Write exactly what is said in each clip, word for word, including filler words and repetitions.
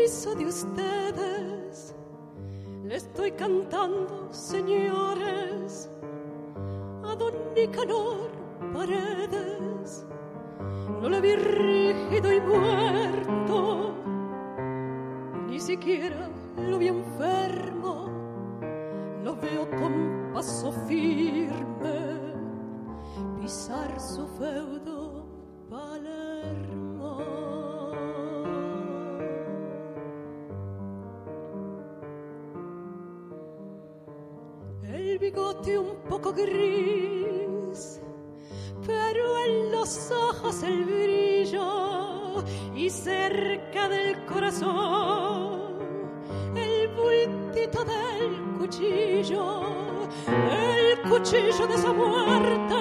permiso de ustedes, le estoy cantando, señores, a don Nicanor Paredes. No le vi rígido y muerto, ni siquiera lo vi enfermo. Lo veo con paso firme pisar su feudo Palermo. El bigote un poco gris, pero en los ojos el brillo, y cerca del corazón el bultito del cuchillo, el cuchillo de esa muerte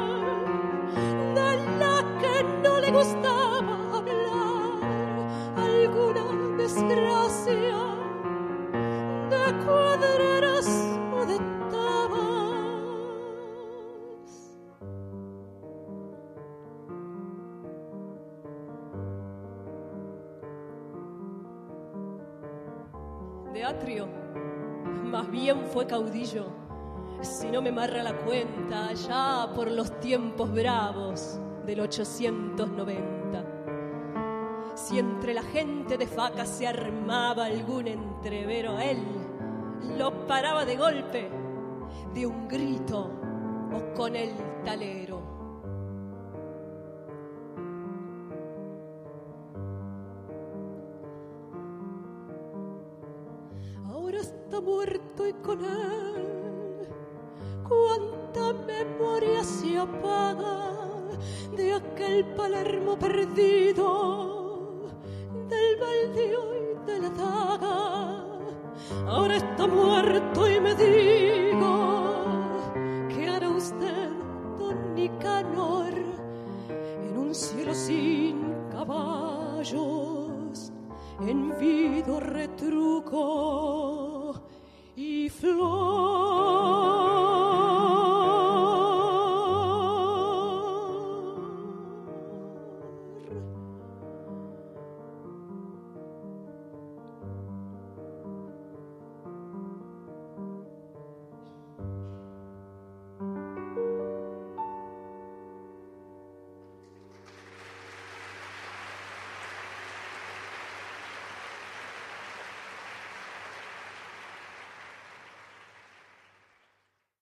de la que no le gustaba hablar, alguna desgracia de cuadreras o de de Atrio, más bien fue caudillo, si no me marra la cuenta, allá por los tiempos bravos del ochocientos noventa. Si entre la gente de Faca se armaba algún entrevero, él lo paraba de golpe, de un grito o con el talero. Está muerto y con él cuánta memoria se apaga de aquel Palermo perdido, del baldío y de la daga. Ahora está muerto y me digo, ¿qué hará usted, don Nicanor, en un cielo sin caballos, en vido retruco y flor?